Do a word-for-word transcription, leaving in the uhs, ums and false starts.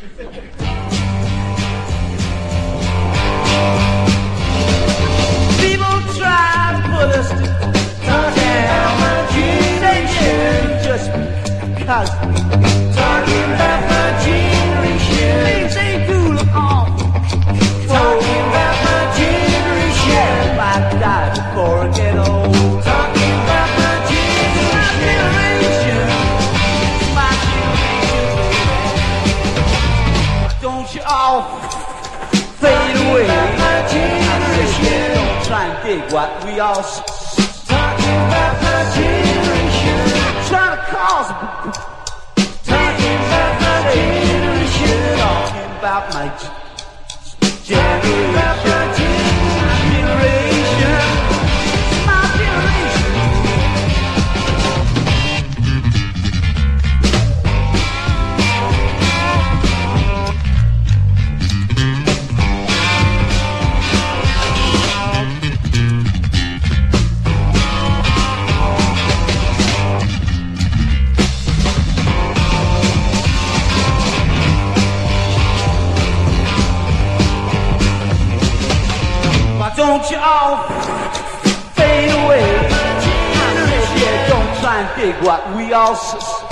People try to put us to down my generation just because talking about my generation. Things ain't cool at all. Talking about my generation. I die before I get old. Talking about my generation. My generation. Don't you all fade away. My generation. Don't try and dig what we all talking about my generation. Trying to cause talking about my generation. Talking about my generation. My generation. My generation. Don't you all fade away? Yeah, don't try and dig what we all